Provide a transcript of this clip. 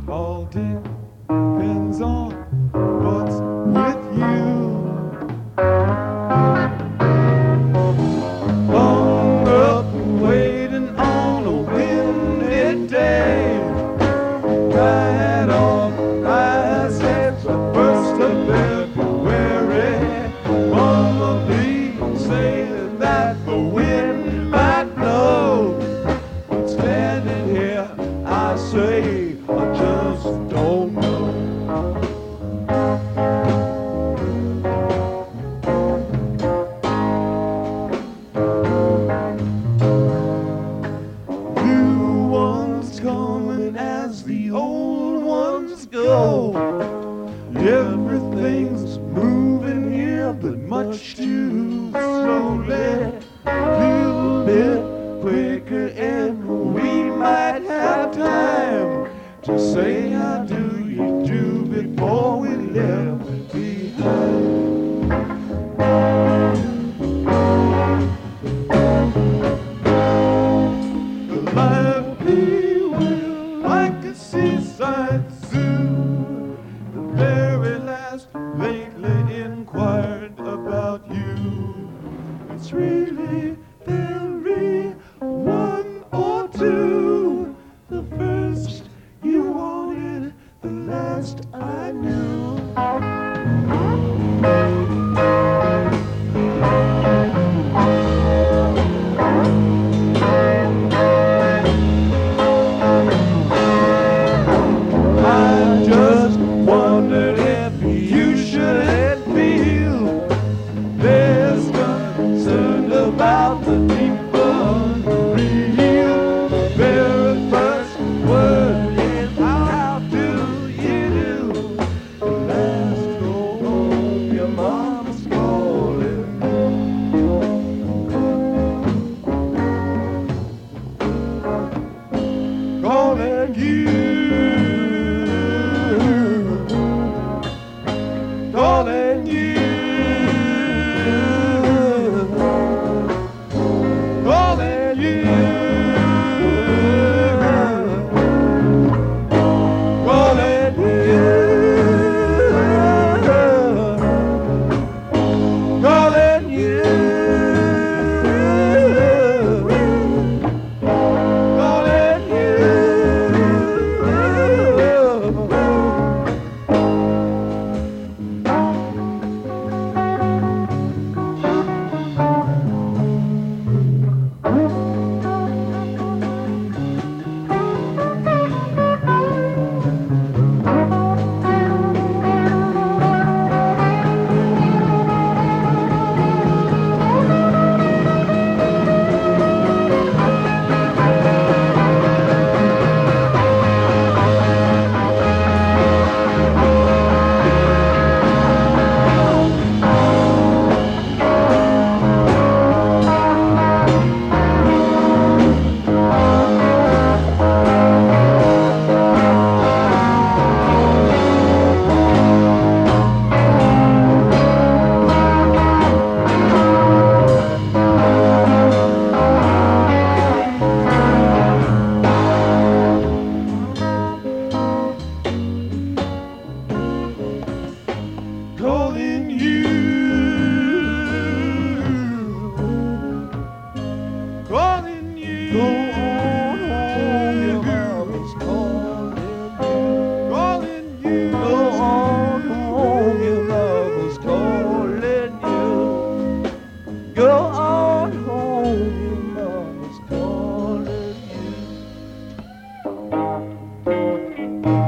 All depends on what's with you. Hung up waiting on a windy day. Right on my steps, the first of February. Mama, please say that the wind might blow. But standing here, I say, I just don't know. New ones coming as the old ones go. Everything's moving here, but much too slowly. Little bit quicker, and we might have time to say how do you do before we left behind. The lively will like a seaside zoo. The very last lately inquired about you. It's really very one or two. The first you wanted, the last I knew. I just wondered if you shouldn't feel there's concern about the people real. The very first word is how do you do? The last go home, your mama's calling. Calling you. Calling you. Calling you. Calling you. Calling you. Calling you. Calling you. Calling you. Go on home, your mama's calling you. Calling you. Go on home, your mama's calling you. Go on home, your mama's calling you.